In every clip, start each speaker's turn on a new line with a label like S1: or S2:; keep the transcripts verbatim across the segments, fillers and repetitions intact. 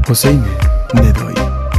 S1: حسین ندایی.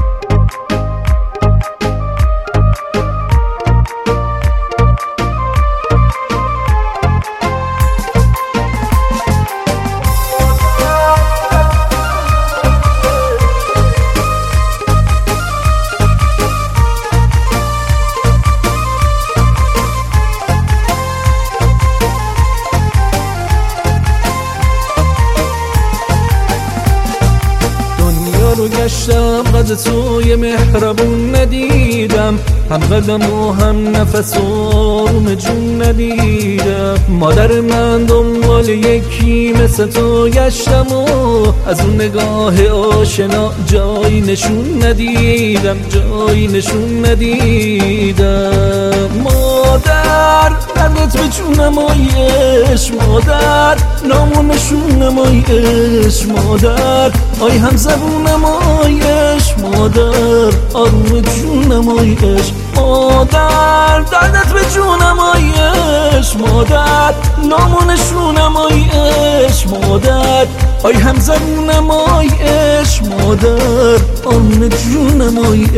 S2: رو گشتم قد توی مهربون ندیدم، هم قدم و هم نفس و آروم جون ندیدم. مادر من دنبال یکی مثل تو گشتم و از اون نگاه آشنا جایی نشون ندیدم، جایی نشون ندیدم. مادر دردت به جونم آیش، مادر نام نشون نمایش، مادر آی هم زبونم آیش، مادر آروم جونم آیش، مادر دردت به جونم آیش، مادر نام نشونم آیش، مادر آی هم زبونم آیش، مادر آروم جونم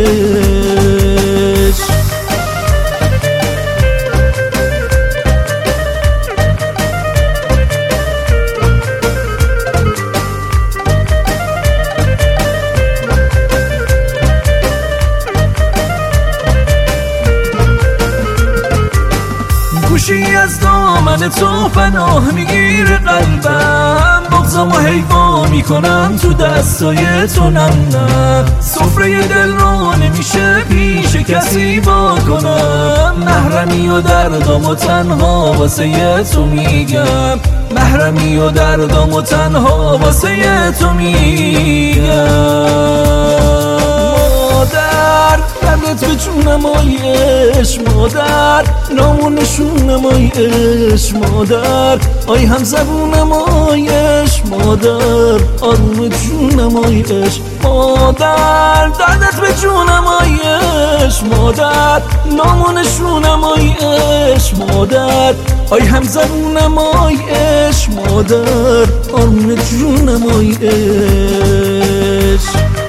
S2: آیش. گوشی از دامن تو پناه میگیره قلبم، بغضم و حیوا میکنم تو دستای تو نم نه. سفره دل رو نمیشه پیش کسی با کنم، محرمی و دردم و تنها واسه تو میگم، محرمی و دردم و تنها واسه تو میگم. مادر دردت به جونم آیش، مادر نام و نشونم آیش، مادر آی هم زبونم آیش، مادر آروم جونم آیش، مادر دردت به جونم آیش، مادر نام و نشونم آیش، مادر آی هم زبونم آیش، مادر آروم جونم آیش.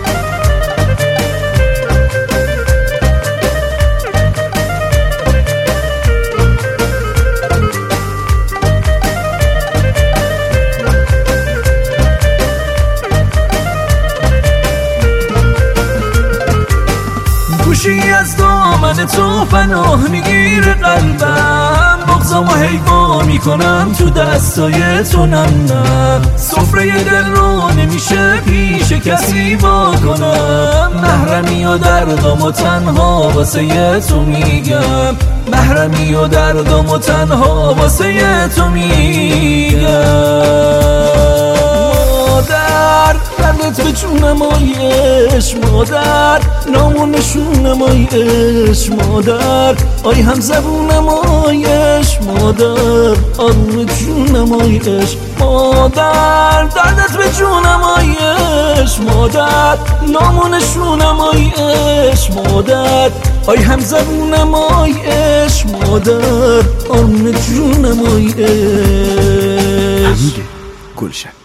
S2: گوشی از دامن تو پناه میگیره قلبم، بغضم و حیوا میکنم تو دستای تو نم نه. سفره دل رو نمیشه پیش کسی با کنم، محرمی و دردم و تنها واسه تو میگم، محرمی و دردم و تنها واسه تو میگم. مادر دردت به جونم آیش، مادر نام و نشونم آیش، مادر آی هم زبونم آیش، مادر آروم جونم آیش، مادر دردت به جونم آیش، مادر نام و نشونم آیش، مادر آی هم زبونم آیش، مادر آروم جونم آیش.
S1: امید گلشن.